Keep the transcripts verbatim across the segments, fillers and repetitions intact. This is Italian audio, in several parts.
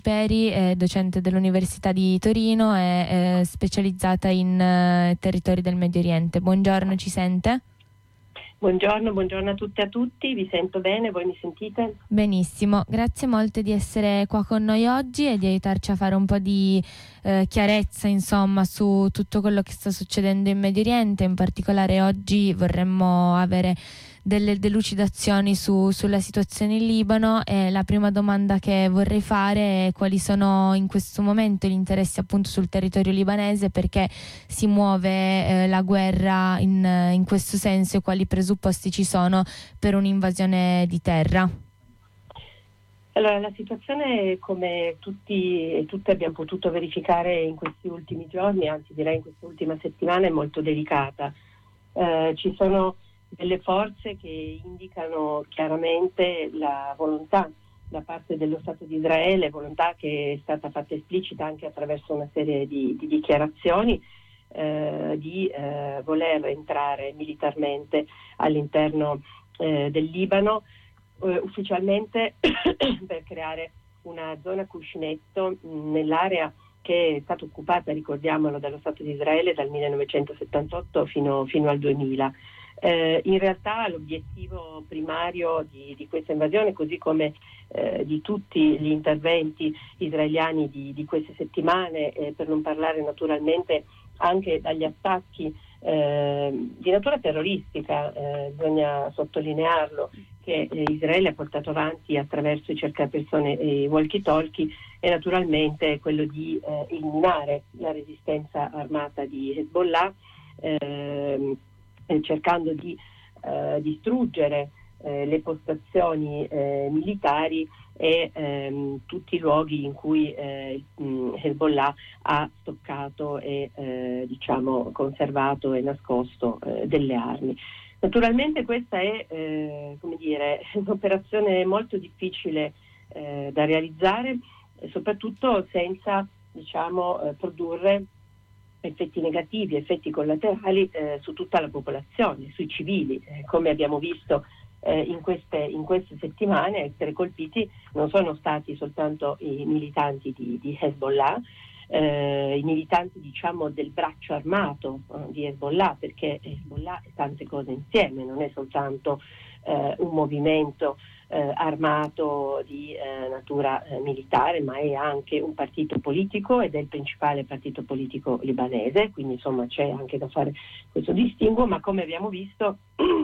Peri è docente dell'Università di Torino e è specializzata in eh, territori del Medio Oriente. Buongiorno, ci sente? Buongiorno, buongiorno a tutte e a tutti, vi sento bene, voi mi sentite? Benissimo, grazie molto di essere qua con noi oggi e di aiutarci a fare un po' di eh, chiarezza, insomma, su tutto quello che sta succedendo in Medio Oriente. In particolare oggi vorremmo avere delle delucidazioni su, sulla situazione in Libano, e la prima domanda che vorrei fare è quali sono in questo momento gli interessi appunto sul territorio libanese, perché si muove eh, la guerra in, in questo senso, e quali presupposti ci sono per un'invasione di terra. Allora, la situazione, come tutti e tutte abbiamo potuto verificare in questi ultimi giorni, anzi direi in questa ultima settimana, è molto delicata. Eh, ci sono delle forze che indicano chiaramente la volontà da parte dello Stato di Israele, volontà che è stata fatta esplicita anche attraverso una serie di, di dichiarazioni, eh, di eh, voler entrare militarmente all'interno eh, del Libano, eh, ufficialmente per creare una zona cuscinetto mh, nell'area che è stata occupata, ricordiamolo, dallo Stato di Israele dal millenovecentosettantotto fino, fino al duemila. Eh, in realtà l'obiettivo primario di, di questa invasione, così come eh, di tutti gli interventi israeliani di, di queste settimane, eh, per non parlare naturalmente anche dagli attacchi eh, di natura terroristica, eh, bisogna sottolinearlo, che eh, Israele ha portato avanti attraverso i cercapersone e i walkie-talkie, è naturalmente quello di eh, eliminare la resistenza armata di Hezbollah, eh, cercando di eh, distruggere eh, le postazioni eh, militari e ehm, tutti i luoghi in cui eh, Hezbollah ha stoccato e eh, diciamo conservato e nascosto eh, delle armi. Naturalmente questa è eh, come dire, un'operazione molto difficile eh, da realizzare, soprattutto senza diciamo eh, produrre effetti negativi, effetti collaterali eh, su tutta la popolazione, sui civili. Eh, come abbiamo visto eh, in, queste, in queste settimane, a essere colpiti non sono stati soltanto i militanti di, di Hezbollah, eh, i militanti diciamo del braccio armato eh, di Hezbollah, perché Hezbollah è tante cose insieme, non è soltanto eh, un movimento Eh, armato di eh, natura eh, militare, ma è anche un partito politico ed è il principale partito politico libanese, quindi insomma c'è anche da fare questo distinguo, ma come abbiamo visto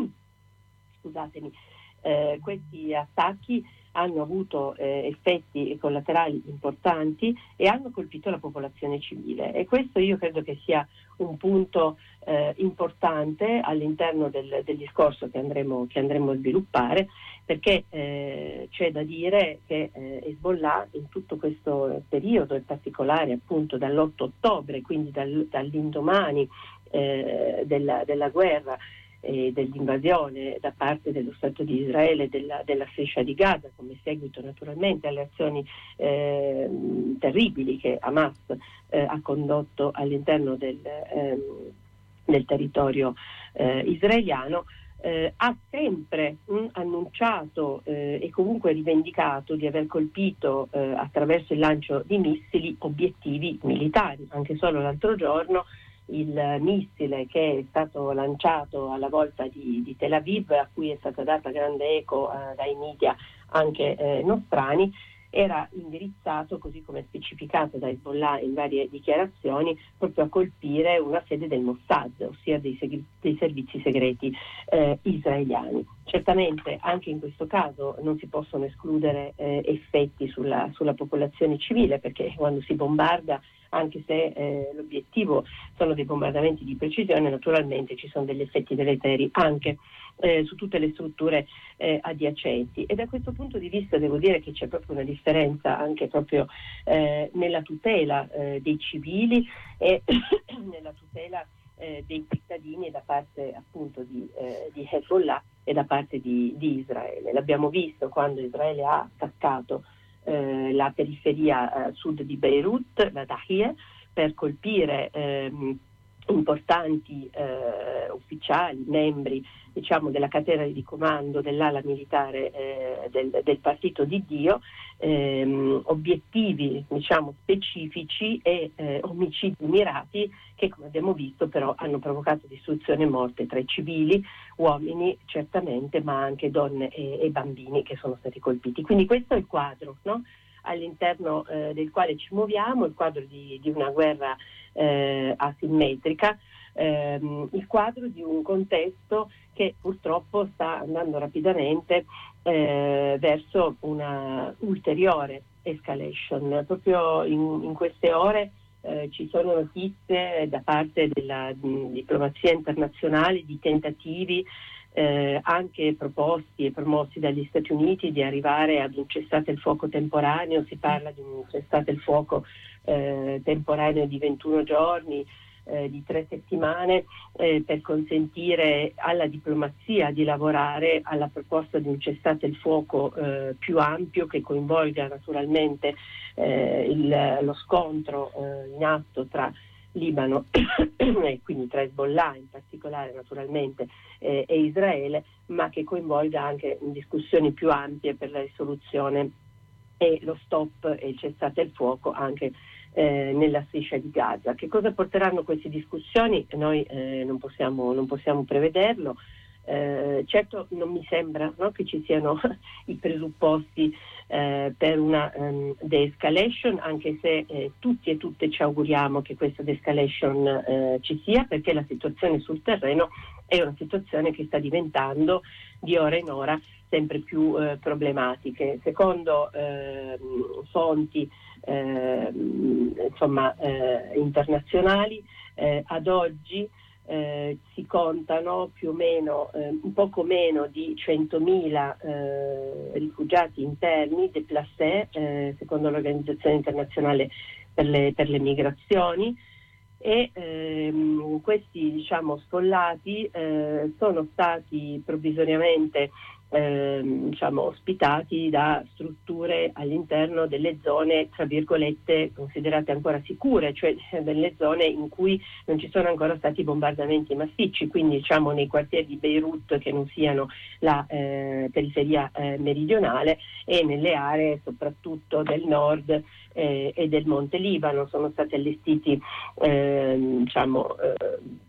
scusatemi, eh, questi attacchi hanno avuto eh, effetti collaterali importanti e hanno colpito la popolazione civile, e questo io credo che sia un punto eh, importante all'interno del, del discorso che andremo, che andremo a sviluppare, perché eh, c'è da dire che eh, Hezbollah in tutto questo periodo, in particolare appunto dall'otto ottobre, quindi dal, dall'indomani eh, della, della guerra e dell'invasione da parte dello Stato di Israele della, della striscia di Gaza, come seguito naturalmente alle azioni eh, terribili che Hamas eh, ha condotto all'interno del, ehm, del territorio eh, israeliano, eh, ha sempre mh, annunciato eh, e comunque rivendicato di aver colpito eh, attraverso il lancio di missili obiettivi militari. Anche solo l'altro giorno il missile che è stato lanciato alla volta di, di Tel Aviv, a cui è stata data grande eco eh, dai media anche eh, nostrani, era indirizzato, così come specificato da Hezbollah in varie dichiarazioni, proprio a colpire una sede del Mossad, ossia dei, segre- dei servizi segreti eh, israeliani. Certamente anche in questo caso non si possono escludere eh, effetti sulla, sulla popolazione civile, perché quando si bombarda, anche se eh, l'obiettivo sono dei bombardamenti di precisione, naturalmente ci sono degli effetti deleteri anche eh, su tutte le strutture eh, adiacenti, e da questo punto di vista devo dire che c'è proprio una differenza anche proprio eh, nella tutela eh, dei civili e nella tutela eh, dei cittadini da parte appunto di, eh, di Hezbollah e da parte di, di Israele. L'abbiamo visto quando Israele ha attaccato Eh, la periferia eh, sud di Beirut, la Dahia, per colpire ehm, importanti eh, ufficiali, membri diciamo della catena di comando dell'ala militare eh, del, del partito di Dio, ehm, obiettivi diciamo specifici e eh, omicidi mirati che, come abbiamo visto, però hanno provocato distruzione e morte tra i civili, uomini certamente, ma anche donne e, e bambini che sono stati colpiti. Quindi questo è il quadro, no? All'interno eh, del quale ci muoviamo, il quadro di, di una guerra eh, asimmetrica, ehm, il quadro di un contesto che purtroppo sta andando rapidamente eh, verso una ulteriore escalation. Proprio in, in queste ore eh, ci sono notizie da parte della mh, diplomazia internazionale di tentativi Eh, anche proposti e promossi dagli Stati Uniti di arrivare ad un cessate il fuoco temporaneo. Si parla di un cessate il fuoco eh, temporaneo di ventuno giorni, eh, di tre settimane, eh, per consentire alla diplomazia di lavorare alla proposta di un cessate il fuoco eh, più ampio, che coinvolga naturalmente eh, il, lo scontro eh, in atto tra Libano e quindi tra Hezbollah in particolare naturalmente eh, e Israele, ma che coinvolga anche discussioni più ampie per la risoluzione e lo stop e il cessate il fuoco anche eh, nella striscia di Gaza. Che cosa porteranno queste discussioni? Noi eh, non possiamo, non possiamo prevederlo. Eh, certo non mi sembra, no, che ci siano i presupposti eh, per una um, de-escalation, anche se eh, tutti e tutte ci auguriamo che questa de-escalation eh, ci sia, perché la situazione sul terreno è una situazione che sta diventando di ora in ora sempre più eh, problematiche. Secondo eh, fonti eh, insomma eh, internazionali, eh, ad oggi Eh, si contano più o meno eh, un poco meno di centomila eh, rifugiati interni déplacés, eh, secondo l'Organizzazione Internazionale per le, per le Migrazioni, e ehm, questi diciamo sfollati eh, sono stati provvisoriamente eh, diciamo ospitati da strutture all'interno delle zone tra virgolette considerate ancora sicure, cioè delle zone in cui non ci sono ancora stati bombardamenti massicci, quindi diciamo nei quartieri di Beirut che non siano la eh, periferia eh, meridionale, e nelle aree soprattutto del nord eh, e del Monte Libano. Sono stati allestiti eh, diciamo eh,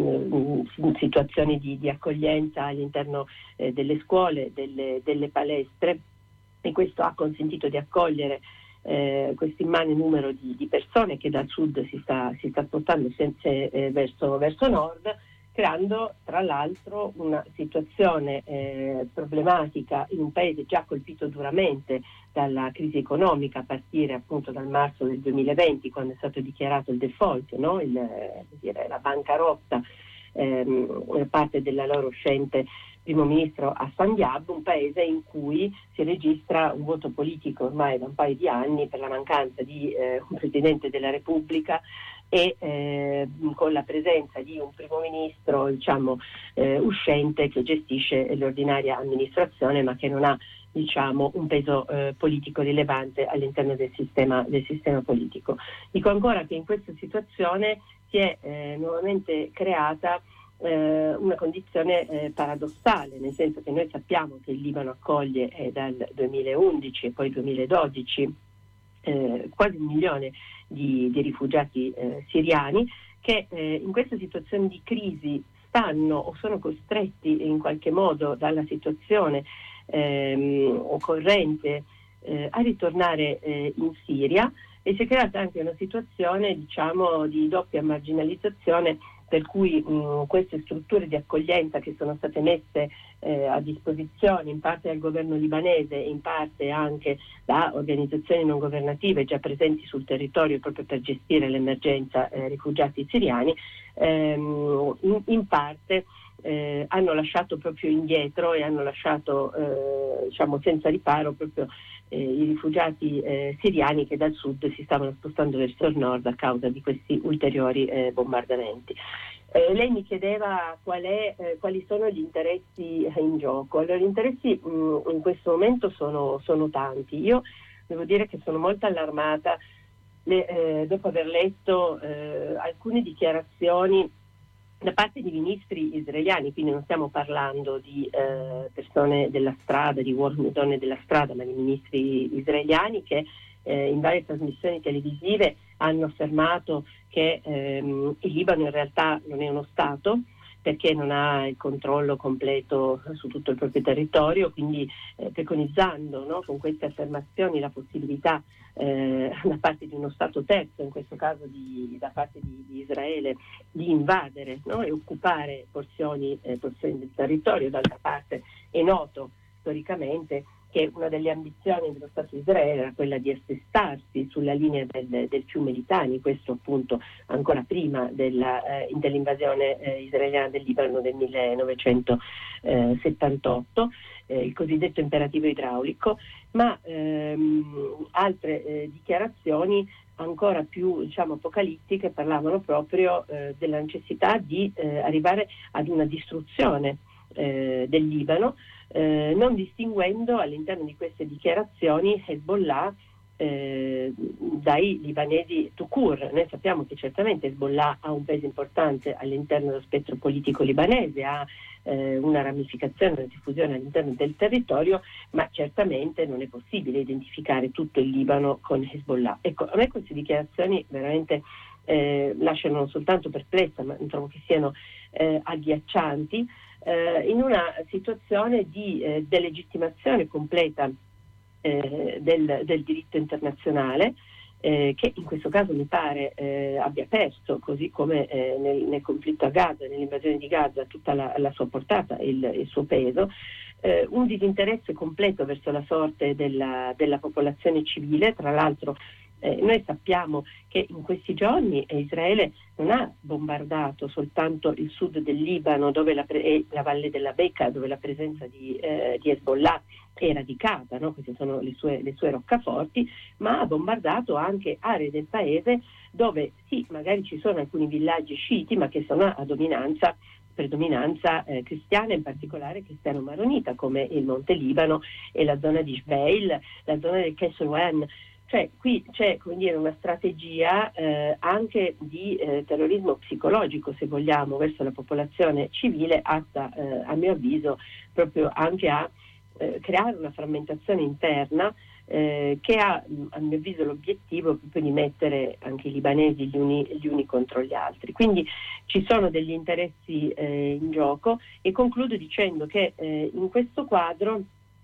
situazioni di, di accoglienza all'interno eh, delle scuole, delle, delle palestre, e questo ha consentito di accogliere eh, questo immane numero di, di persone che dal sud si sta, si sta spostando senza, eh, verso, verso nord, creando tra l'altro una situazione eh, problematica in un paese già colpito duramente dalla crisi economica a partire appunto dal marzo del duemilaventi, quando è stato dichiarato il default, no? il, dire, la bancarotta ehm, da parte dell'allora uscente primo ministro Hassan Diab, un paese in cui si registra un voto politico ormai da un paio di anni per la mancanza di eh, un Presidente della Repubblica e eh, con la presenza di un primo ministro diciamo eh, uscente che gestisce l'ordinaria amministrazione, ma che non ha diciamo un peso eh, politico rilevante all'interno del sistema del sistema politico. Dico ancora che in questa situazione si è eh, nuovamente creata eh, una condizione eh, paradossale, nel senso che noi sappiamo che il Libano accoglie eh, dal duemilaundici e poi duemiladodici eh, quasi un milione di, di rifugiati eh, siriani che eh, in questa situazione di crisi stanno o sono costretti in qualche modo dalla situazione ehm, occorrente eh, a ritornare eh, in Siria, e si è creata anche una situazione diciamo di doppia marginalizzazione, per cui mh, queste strutture di accoglienza che sono state messe eh, a disposizione in parte dal governo libanese e in parte anche da organizzazioni non governative già presenti sul territorio proprio per gestire l'emergenza eh, rifugiati siriani, ehm, in, in parte eh, hanno lasciato proprio indietro e hanno lasciato eh, diciamo senza riparo proprio Eh, i rifugiati eh, siriani che dal sud si stavano spostando verso il nord a causa di questi ulteriori eh, bombardamenti. Eh, lei mi chiedeva qual è, eh, quali sono gli interessi in gioco. Allora, gli interessi mh, in questo momento sono, sono tanti. Io devo dire che sono molto allarmata le, eh, dopo aver letto eh, alcune dichiarazioni da parte di ministri israeliani, quindi non stiamo parlando di eh, persone della strada, di uomini e donne della strada, ma di ministri israeliani che eh, in varie trasmissioni televisive hanno affermato che ehm, il Libano in realtà non è uno Stato, perché non ha il controllo completo su tutto il proprio territorio, quindi eh, preconizzando, no, con queste affermazioni la possibilità eh, da parte di uno Stato terzo, in questo caso di, da parte di, di Israele, di invadere, no, e occupare porzioni, eh, porzioni del territorio. D'altra parte è noto storicamente che una delle ambizioni dello Stato di Israele era quella di assestarsi sulla linea del, del fiume Litani, questo appunto ancora prima della, eh, dell'invasione eh, israeliana del Libano del millenovecentosettantotto, eh, il cosiddetto imperativo idraulico, ma ehm, altre eh, dichiarazioni ancora più, diciamo, apocalittiche parlavano proprio eh, della necessità di eh, arrivare ad una distruzione eh, del Libano, Eh, non distinguendo all'interno di queste dichiarazioni Hezbollah eh, dai libanesi tout court. Noi sappiamo che certamente Hezbollah ha un peso importante all'interno dello spettro politico libanese, ha eh, una ramificazione, una diffusione all'interno del territorio, ma certamente non è possibile identificare tutto il Libano con Hezbollah. Ecco, a me queste dichiarazioni veramente eh, lasciano non soltanto perplessa, ma trovo che siano eh, agghiaccianti, Eh, in una situazione di eh, delegittimazione completa eh, del, del diritto internazionale, eh, che in questo caso mi pare eh, abbia perso, così come eh, nel, nel conflitto a Gaza, nell'invasione di Gaza, tutta la, la sua portata e il, il suo peso, eh, un disinteresse completo verso la sorte della, della popolazione civile. Tra l'altro Eh, noi sappiamo che in questi giorni Israele non ha bombardato soltanto il sud del Libano, dove la, pre- e la valle della Bekaa, dove la presenza di, eh, di Hezbollah è radicata, no? Queste sono le sue, le sue roccaforti, ma ha bombardato anche aree del paese dove sì, magari ci sono alcuni villaggi sciiti, ma che sono a dominanza predominanza eh, cristiana, in particolare cristiano-maronita, come il Monte Libano e la zona di Jbeil, la zona del Kesselwan. Cioè qui c'è, come dire, una strategia eh, anche di eh, terrorismo psicologico, se vogliamo, verso la popolazione civile, atta eh, a mio avviso proprio anche a eh, creare una frammentazione interna eh, che ha a mio avviso l'obiettivo proprio di mettere anche i libanesi gli uni, gli uni contro gli altri. Quindi ci sono degli interessi eh, in gioco, e concludo dicendo che eh, in questo quadro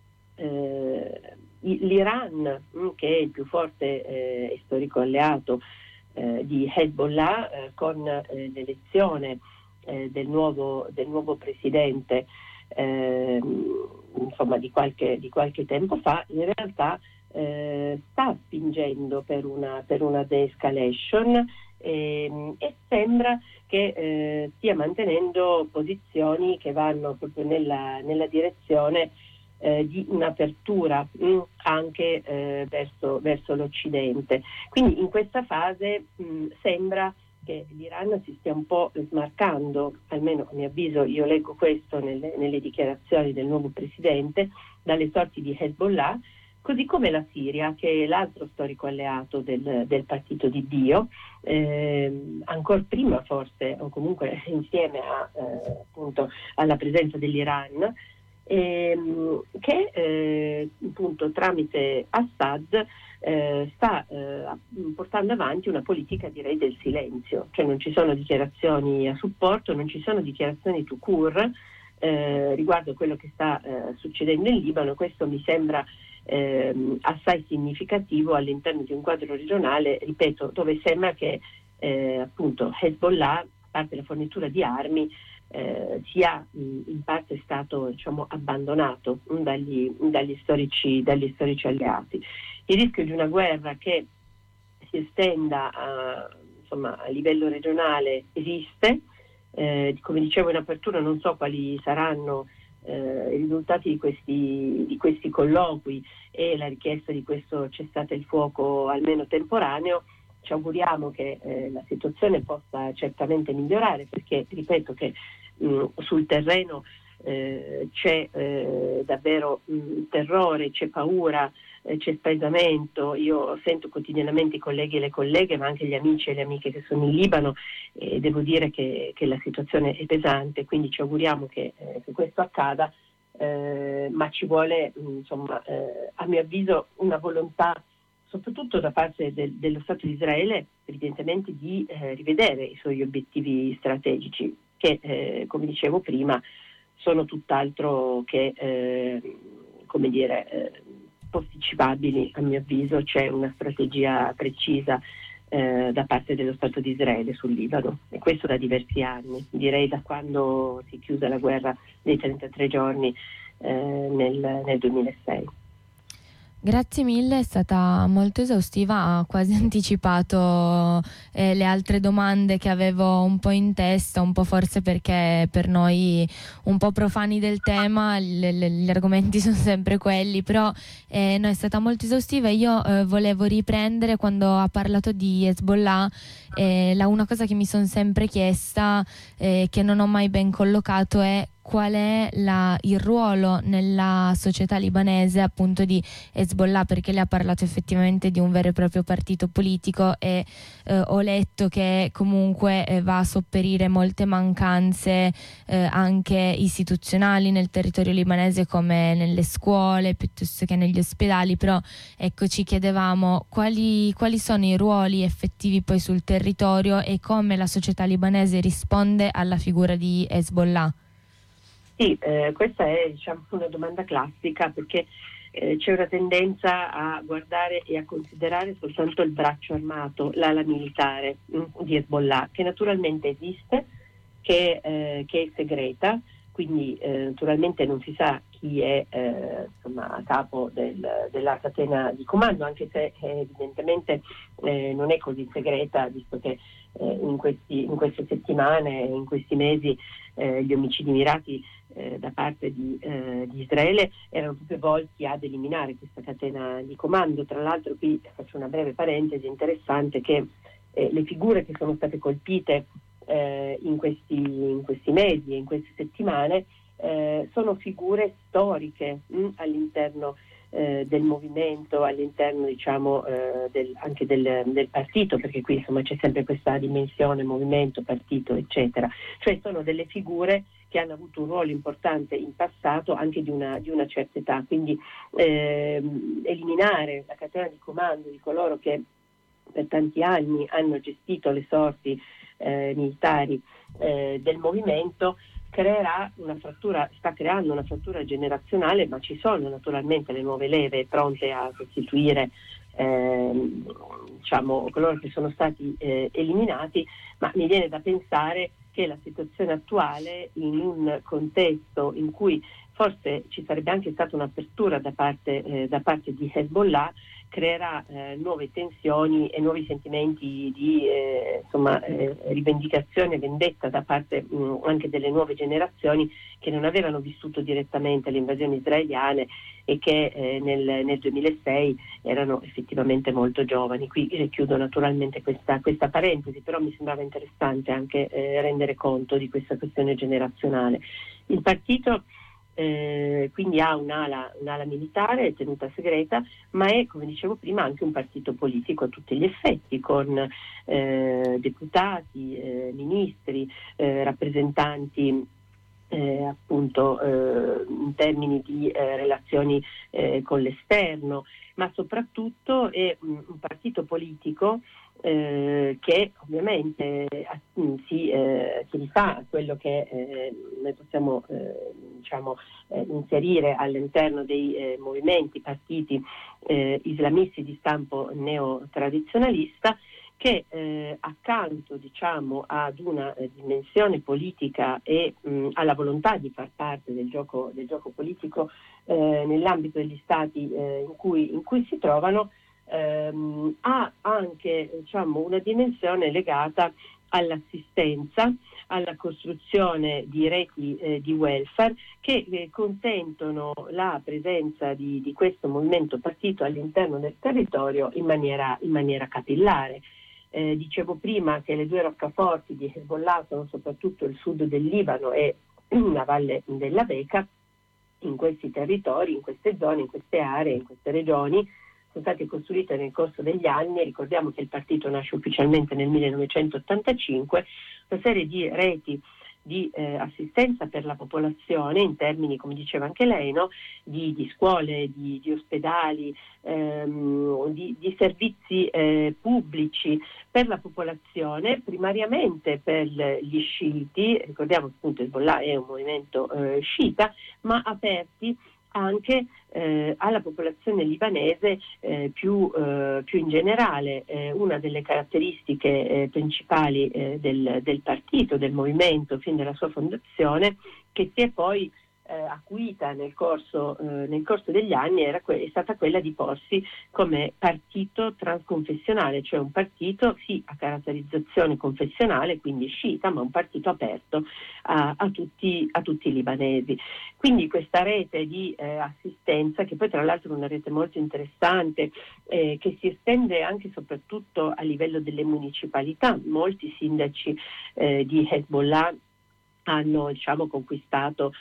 eh, l'Iran, che è il più forte eh, e storico alleato eh, di Hezbollah, eh, con eh, l'elezione eh, del, nuovo, del nuovo presidente eh, insomma di qualche, di qualche tempo fa, in realtà eh, sta spingendo per una, per una de-escalation eh, e sembra che eh, stia mantenendo posizioni che vanno proprio nella, nella direzione Eh, di un'apertura mh, anche eh, verso, verso l'Occidente. Quindi in questa fase mh, sembra che l'Iran si stia un po' smarcando, almeno a mio avviso, io leggo questo nelle, nelle dichiarazioni del nuovo presidente, dalle sorti di Hezbollah, così come la Siria, che è l'altro storico alleato del, del partito di Dio, eh, ancora prima forse, o comunque insieme a, eh, appunto, alla presenza dell'Iran, Ehm, che eh, appunto tramite Assad eh, sta eh, portando avanti una politica, direi, del silenzio, cioè non ci sono dichiarazioni a supporto, non ci sono dichiarazioni tout court eh, riguardo quello che sta eh, succedendo in Libano. Questo mi sembra eh, assai significativo all'interno di un quadro regionale, ripeto, dove sembra che eh, appunto Hezbollah, a parte la fornitura di armi, Eh, sia mh, in parte stato, diciamo, abbandonato mh, dagli, dagli, storici, dagli storici alleati. Il rischio di una guerra che si estenda a, insomma, a livello regionale esiste. Eh, come dicevo in apertura, non so quali saranno eh, i risultati di questi, di questi colloqui e la richiesta di questo cessate il fuoco almeno temporaneo. Ci auguriamo che eh, la situazione possa certamente migliorare, perché ripeto che mh, sul terreno eh, c'è eh, davvero mh, terrore, c'è paura eh, c'è spaesamento. Io sento quotidianamente i colleghi e le colleghe, ma anche gli amici e le amiche che sono in Libano, e devo dire che, che la situazione è pesante, quindi ci auguriamo che, eh, che questo accada, eh, ma ci vuole insomma eh, a mio avviso una volontà soprattutto da parte del, dello Stato di Israele, evidentemente di eh, rivedere i suoi obiettivi strategici, che eh, come dicevo prima sono tutt'altro che eh, come dire eh, posticipabili. A mio avviso c'è una strategia precisa eh, da parte dello Stato di Israele sul Libano, e questo da diversi anni, direi da quando si chiuse la guerra dei trentatré giorni eh, nel, nel duemilasei. Grazie mille, è stata molto esaustiva, ha quasi anticipato eh, le altre domande che avevo un po' in testa, un po' forse perché per noi un po' profani del tema le, le, gli argomenti sono sempre quelli, però eh, no, è stata molto esaustiva. Io eh, volevo riprendere quando ha parlato di Hezbollah, eh, la una cosa che mi sono sempre chiesta, eh, che non ho mai ben collocato, è qual è la, il ruolo nella società libanese appunto di Hezbollah, perché lei ha parlato effettivamente di un vero e proprio partito politico e eh, ho letto che comunque eh, va a sopperire molte mancanze eh, anche istituzionali nel territorio libanese, come nelle scuole piuttosto che negli ospedali. Però ecco, ci chiedevamo quali, quali sono i ruoli effettivi poi sul territorio e come la società libanese risponde alla figura di Hezbollah. Sì, eh, questa è diciamo una domanda classica, perché eh, c'è una tendenza a guardare e a considerare soltanto il braccio armato, l'ala militare mh, di Hezbollah, che naturalmente esiste, che, eh, che è segreta, quindi eh, naturalmente non si sa chi è eh, insomma, a capo del, della catena di comando, anche se eh, evidentemente eh, non è così segreta, visto che eh, in, questi, in queste settimane, in questi mesi, eh, gli omicidi mirati eh, da parte di, eh, di Israele erano proprio volti ad eliminare questa catena di comando. Tra l'altro, qui faccio una breve parentesi interessante, che eh, le figure che sono state colpite eh, in, questi, in questi mesi e in queste settimane eh, sono figure storiche mh, all'interno eh, del movimento, all'interno diciamo eh, del, anche del, del partito, perché qui insomma c'è sempre questa dimensione movimento, partito eccetera, cioè sono delle figure che hanno avuto un ruolo importante in passato, anche di una, di una certa età, quindi ehm, eliminare la catena di comando di coloro che per tanti anni hanno gestito le sorti eh, militari eh, del movimento creerà una frattura, sta creando una frattura generazionale, ma ci sono naturalmente le nuove leve pronte a sostituire ehm, diciamo coloro che sono stati eh, eliminati, ma mi viene da pensare che la situazione attuale, in un contesto in cui forse ci sarebbe anche stata un'apertura da parte, eh, da parte di Hezbollah, creerà eh, nuove tensioni e nuovi sentimenti di eh, insomma, eh, rivendicazione e vendetta da parte mh, anche delle nuove generazioni che non avevano vissuto direttamente le invasioni israeliane e che eh, nel, nel duemilasei erano effettivamente molto giovani. Qui chiudo naturalmente questa, questa parentesi, però mi sembrava interessante anche eh, rendere conto di questa questione generazionale. Il partito Eh, quindi ha un'ala, un'ala militare tenuta segreta, ma è, come dicevo prima, anche un partito politico a tutti gli effetti, con eh, deputati, eh, ministri, eh, rappresentanti eh, appunto eh, in termini di eh, relazioni eh, con l'esterno, ma soprattutto è un, un partito politico Eh, che ovviamente eh, si, eh, si rifà a quello che eh, noi possiamo eh, diciamo, eh, inserire all'interno dei eh, movimenti, partiti eh, islamisti di stampo neotradizionalista, che eh, accanto diciamo, ad una eh, dimensione politica e mh, alla volontà di far parte del gioco, del gioco politico eh, nell'ambito degli stati eh, in cui, in cui si trovano, Ehm, ha anche diciamo, una dimensione legata all'assistenza, alla costruzione di reti eh, di welfare che eh, consentono la presenza di, di questo movimento partito all'interno del territorio in maniera, in maniera capillare. Eh, dicevo prima che le due roccaforti di Hezbollah sono soprattutto il sud del Libano e la valle della Bekaa, in questi territori, in queste zone, in queste aree, in queste regioni, sono state costruite nel corso degli anni. Ricordiamo che il partito nasce ufficialmente nel millenovecentottantacinque, una serie di reti di eh, assistenza per la popolazione in termini, come diceva anche lei, no? di, di scuole, di, di ospedali, ehm, di, di servizi eh, pubblici per la popolazione, primariamente per gli sciiti. Ricordiamo che appunto Hezbollah è un movimento eh, sciita, ma aperti anche eh, alla popolazione libanese eh, più, eh, più in generale. Eh, una delle caratteristiche eh, principali eh, del, del partito, del movimento, fin dalla sua fondazione, che si è poi eh, acuita nel corso, eh, nel corso degli anni, era que- è stata quella di porsi come partito transconfessionale, cioè un partito sì a caratterizzazione confessionale, quindi sciita, ma un partito aperto a, a, tutti, a tutti i libanesi. Quindi questa rete di eh, assistenza, che poi tra l'altro è una rete molto interessante, eh, che si estende anche e soprattutto a livello delle municipalità. Molti sindaci eh, di Hezbollah hanno, diciamo, conquistato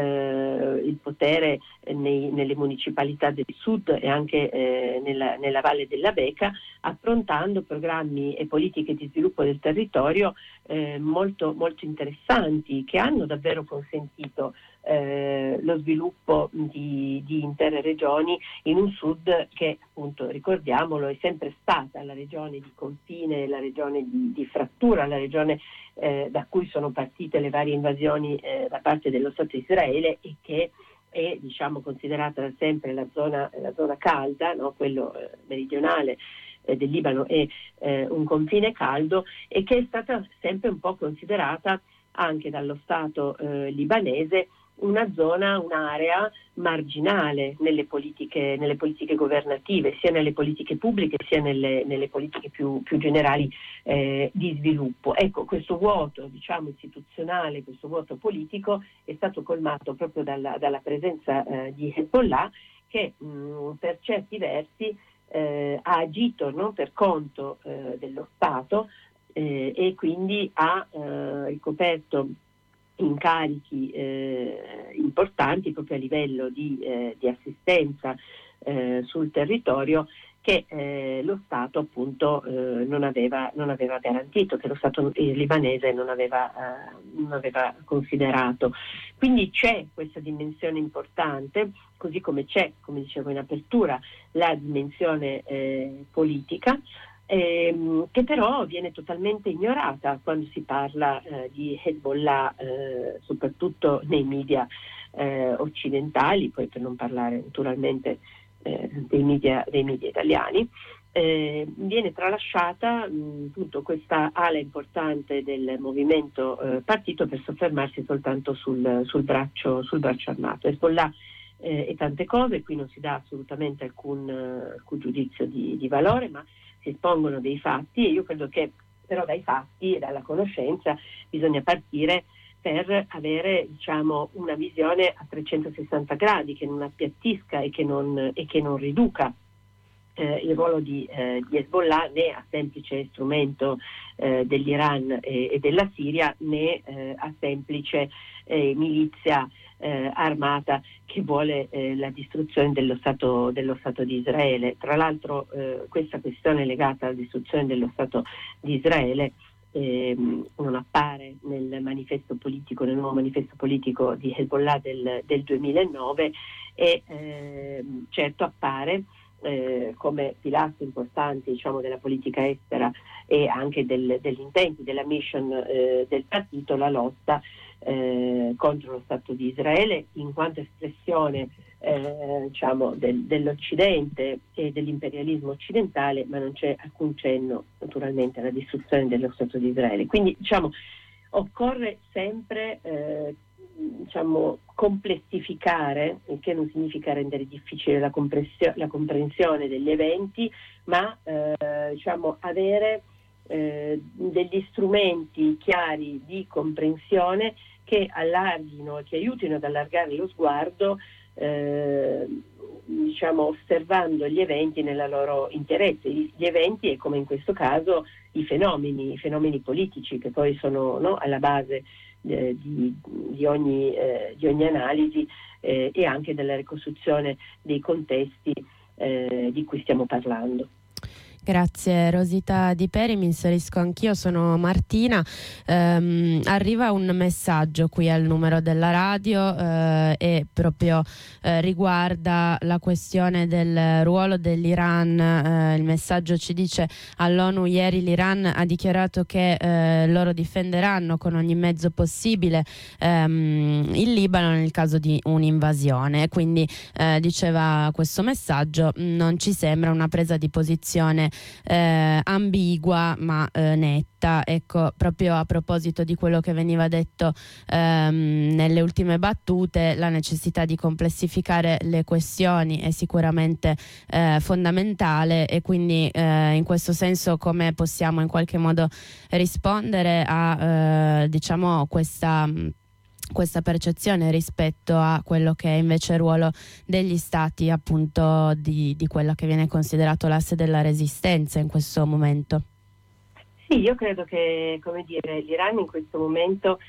eh, il potere nei, nelle municipalità del sud e anche eh, nella, nella Valle della Beca, approntando programmi e politiche di sviluppo del territorio eh, molto, molto interessanti, che hanno davvero consentito eh, lo sviluppo di, di intere regioni in un sud che, appunto, ricordiamolo, è sempre stata la regione di confine, la regione di, di frattura, la regione eh, da cui sono partite le varie invasioni eh, da parte dello Stato di Israele, e che è, diciamo, considerata da sempre la zona, la zona calda, no? Quello eh, meridionale eh, del Libano è eh, un confine caldo, e che è stata sempre un po' considerata anche dallo Stato eh, libanese una zona, un'area marginale nelle politiche, nelle politiche governative, sia nelle politiche pubbliche sia nelle, nelle politiche più, più generali eh, di sviluppo. Ecco, questo vuoto, diciamo, istituzionale, questo vuoto politico è stato colmato proprio dalla, dalla presenza eh, di Hezbollah, che mh, per certi versi eh, ha agito, no, per conto eh, dello Stato eh, e quindi ha eh, ricoperto incarichi eh, importanti proprio a livello di, eh, di assistenza eh, sul territorio, che eh, lo Stato appunto eh, non aveva, non aveva garantito, che lo Stato libanese non aveva, eh, non aveva considerato. Quindi c'è questa dimensione importante, così come c'è, come dicevo in apertura, la dimensione eh, politica, Ehm, che però viene totalmente ignorata quando si parla eh, di Hezbollah, eh, soprattutto nei media eh, occidentali, poi per non parlare naturalmente eh, dei media, dei media italiani. Eh, viene tralasciata mh, appunto questa ala importante del movimento eh, partito, per soffermarsi soltanto sul, sul, braccio, sul braccio armato. Hezbollah eh, e tante cose, qui non si dà assolutamente alcun, uh, alcun giudizio di, di valore, ma si espongono dei fatti, e io credo che però dai fatti e dalla conoscenza bisogna partire per avere, diciamo, una visione a trecentosessanta gradi, che non appiattisca e che non, e che non riduca eh, il ruolo di, eh, di Hezbollah né a semplice strumento eh, dell'Iran e, e della Siria, né eh, a semplice eh, milizia Eh, armata che vuole eh, la distruzione dello Stato, dello Stato di Israele. Tra l'altro eh, questa questione legata alla distruzione dello Stato di Israele eh, non appare nel manifesto politico, nel nuovo manifesto politico di Hezbollah del, del duemilanove, e eh, certo appare eh, come pilastro importante, diciamo, della politica estera e anche del, degli intenti, della mission eh, del partito, la lotta Eh, contro lo Stato di Israele, in quanto espressione eh, diciamo del, dell'Occidente e dell'imperialismo occidentale, ma non c'è alcun cenno naturalmente alla distruzione dello Stato di Israele. Quindi, diciamo, occorre sempre eh, diciamo complessificare, il che non significa rendere difficile la, la comprensione degli eventi, ma eh, diciamo avere Eh, degli strumenti chiari di comprensione che allarghino, che aiutino ad allargare lo sguardo eh, diciamo osservando gli eventi nella loro interesse, gli eventi e come in questo caso i fenomeni, i fenomeni politici che poi sono, no, alla base eh, di, di, ogni, eh, di ogni analisi eh, e anche della ricostruzione dei contesti eh, di cui stiamo parlando. Grazie Rosita Di Peri, mi inserisco anch'io, sono Martina. Ehm, arriva un messaggio qui al numero della radio eh, e proprio eh, riguarda la questione del ruolo dell'Iran. Eh, il messaggio ci dice: all'ONU ieri l'Iran ha dichiarato che eh, loro difenderanno con ogni mezzo possibile ehm, il Libano nel caso di un'invasione. Quindi eh, diceva questo messaggio, non ci sembra una presa di posizione Eh, ambigua ma eh, netta. Ecco, proprio a proposito di quello che veniva detto ehm, nelle ultime battute, la necessità di complessificare le questioni è sicuramente eh, fondamentale, e quindi eh, in questo senso come possiamo in qualche modo rispondere a eh, diciamo questa questa percezione rispetto a quello che è invece il ruolo degli stati, appunto di, di quello che viene considerato l'asse della resistenza in questo momento? Sì, io credo che, come dire, l'Iran in questo momento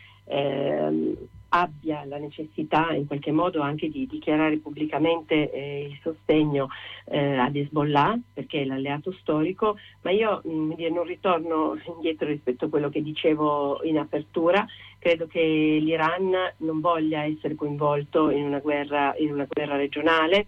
ehm, abbia la necessità in qualche modo anche di dichiarare pubblicamente eh, il sostegno eh, ad Hezbollah, perché è l'alleato storico, ma io mh, non ritorno indietro rispetto a quello che dicevo in apertura. Credo che l'Iran non voglia essere coinvolto in una guerra, in una guerra regionale.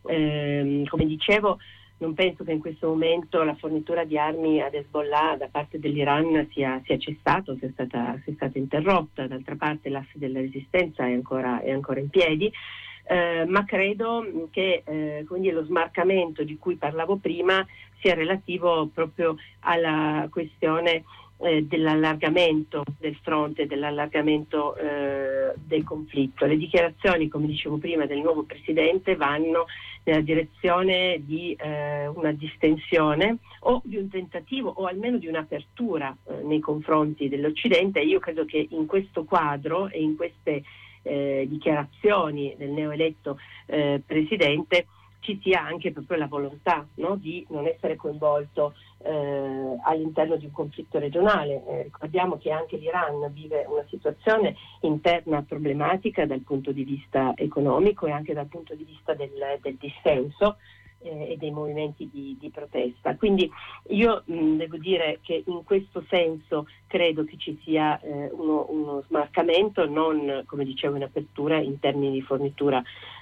Eh, come dicevo, non penso che in questo momento la fornitura di armi ad Hezbollah da parte dell'Iran sia, sia cessato, sia stata, sia stata interrotta. D'altra parte l'asse della resistenza è ancora, è ancora in piedi. Eh, ma credo che eh, quindi lo smarcamento di cui parlavo prima sia relativo proprio alla questione Eh, dell'allargamento del fronte, dell'allargamento eh, del conflitto. Le dichiarazioni, come dicevo prima, del nuovo presidente vanno nella direzione di eh, una distensione o di un tentativo o almeno di un'apertura eh, nei confronti dell'Occidente. Io credo che in questo quadro e in queste eh, dichiarazioni del neoeletto eh, presidente ci sia anche proprio la volontà, no, di non essere coinvolto eh, all'interno di un conflitto regionale. Eh, ricordiamo che anche l'Iran vive una situazione interna problematica dal punto di vista economico e anche dal punto di vista del, del dissenso eh, e dei movimenti di, di protesta. Quindi io mh, devo dire che in questo senso credo che ci sia eh, uno, uno smarcamento, non, come dicevo in apertura, in termini di fornitura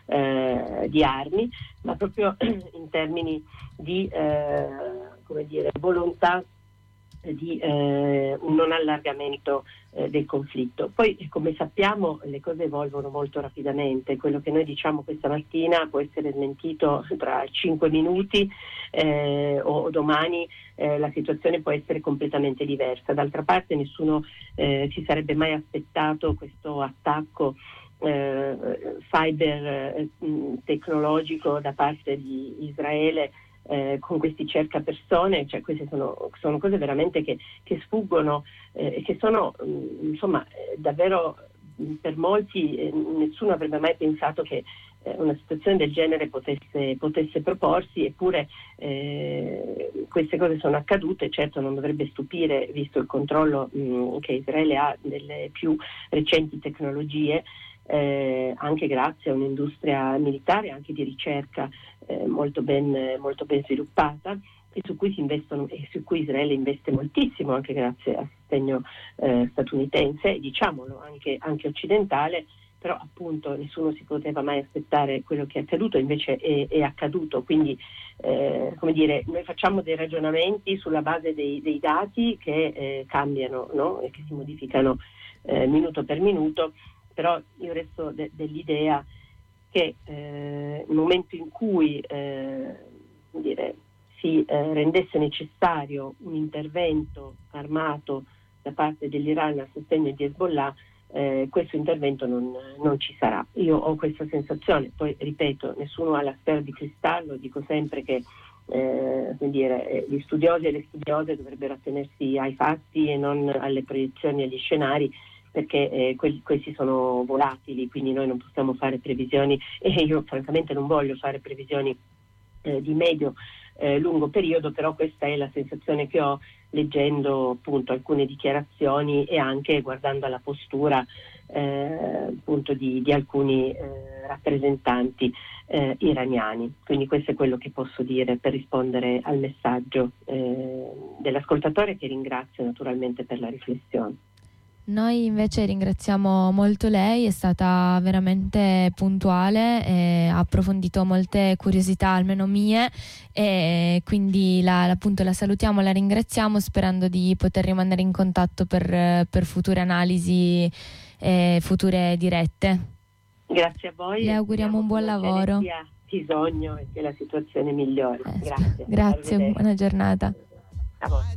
eh, di armi, ma proprio in termini di eh, come dire, volontà di eh, un non allargamento eh, del conflitto. Poi, come sappiamo, le cose evolvono molto rapidamente. Quello che noi diciamo questa mattina può essere smentito tra cinque minuti eh, o domani eh, la situazione può essere completamente diversa. D'altra parte nessuno eh, si sarebbe mai aspettato questo attacco eh, cyber eh, tecnologico da parte di Israele Eh, con questi cercapersone. Cioè queste sono, sono cose veramente che, che sfuggono e eh, che sono mh, insomma eh, davvero mh, per molti eh, nessuno avrebbe mai pensato che eh, una situazione del genere potesse, potesse proporsi, eppure eh, queste cose sono accadute. Certo non dovrebbe stupire visto il controllo mh, che Israele ha delle più recenti tecnologie, Eh, anche grazie a un'industria militare, anche di ricerca eh, molto ben, molto ben sviluppata, e su cui si investono e su cui Israele investe moltissimo, anche grazie al sostegno eh, statunitense e diciamolo anche, anche occidentale. Però appunto nessuno si poteva mai aspettare quello che è accaduto, invece è, è accaduto. Quindi eh, come dire, noi facciamo dei ragionamenti sulla base dei, dei dati che eh, cambiano, no? E che si modificano eh, minuto per minuto. Però io resto de- dell'idea che eh, nel momento in cui eh, dire, si eh, rendesse necessario un intervento armato da parte dell'Iran a sostegno di Hezbollah, eh, questo intervento non, non ci sarà. Io ho questa sensazione. Poi ripeto, nessuno ha la sfera di cristallo, dico sempre che eh, come dire, gli studiosi e le studiose dovrebbero attenersi ai fatti e non alle proiezioni e agli scenari. perché eh, que- questi sono volatili, quindi noi non possiamo fare previsioni e io francamente non voglio fare previsioni eh, di medio eh, lungo periodo, però questa è la sensazione che ho leggendo appunto alcune dichiarazioni e anche guardando alla postura eh, appunto di, di alcuni eh, rappresentanti eh, iraniani. Quindi questo è quello che posso dire per rispondere al messaggio eh, dell'ascoltatore, che ringrazio naturalmente per la riflessione. Noi invece ringraziamo molto lei, è stata veramente puntuale, e ha approfondito molte curiosità, almeno mie, e quindi la, appunto la salutiamo, la ringraziamo, sperando di poter rimanere in contatto per, per future analisi e future dirette. Grazie a voi. Le auguriamo un buon lavoro. Che sia bisogno e che la situazione migliori. Eh, Grazie. Grazie, buona giornata. A voi.